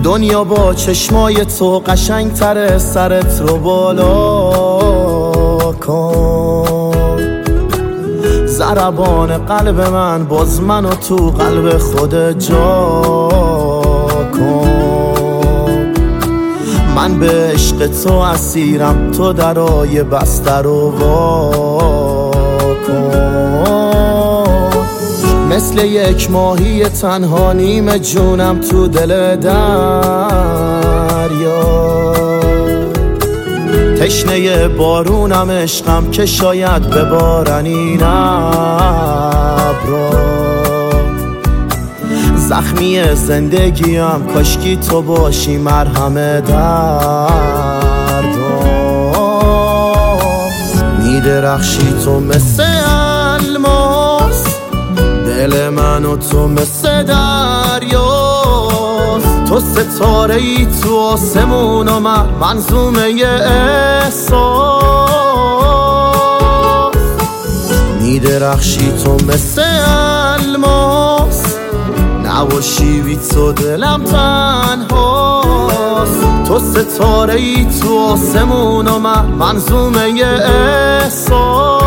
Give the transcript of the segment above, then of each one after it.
دنیا با چشمای تو قشنگ تره، سرت رو بالا کن. ضربان قلب من باز منو تو قلب خودت جا کن. من به عشق تو اسیرم، تو درای بسته رو وا کن. مثل یک ماهی تنها نیم جونم تو دل دریا. تشنه بارونم عشقم که شاید ببارن این ابرا. زخمی زندگیم کاشکی تو باشی مرهم دردم. میدرخشی تو مثل الماس، دل من و تو مثل دریاست. تو ستاره ای تو آسمون و من منظومه احساس. میدرخشی تو مثل الماس، نباشی بی تو دلم تنهاست. تو ستاره ای تو آسمون و من منظومه احساس.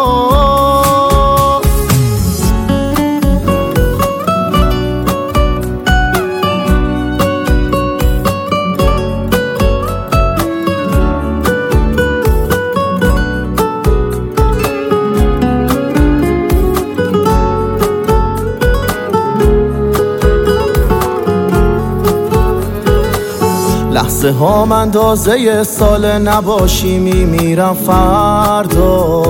لحظه ها اندازه سال نباشی میمیرم فردا.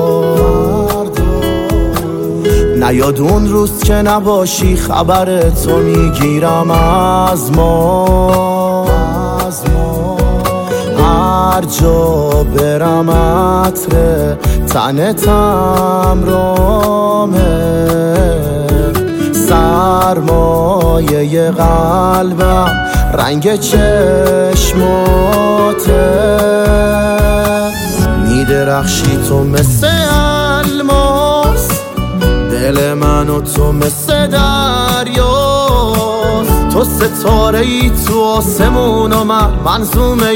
نیاد اون روز که نباشی خبر تو میگیرم از ما. هر جا برم عطر تنتم رامه. سرمایه قلبم رنگ چشماته. میدرخشی تو مثل الماس، دل من و تو مثل دریاست. تو ستاره ای تو آسمون و من منظومه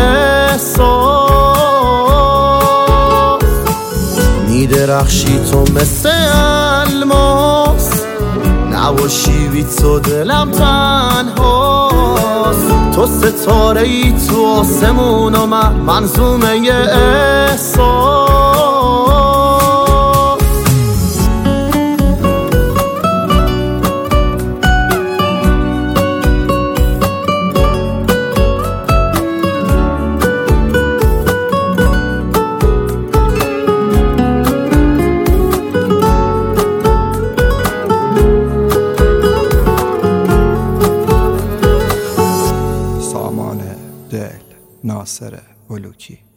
احساس. میدرخشی تو مثل الماس، نباشی بی تو دلم تنهاست. تو ستاره ای تو آسمون و من منظومه احساس. دل ناصر بلوکی.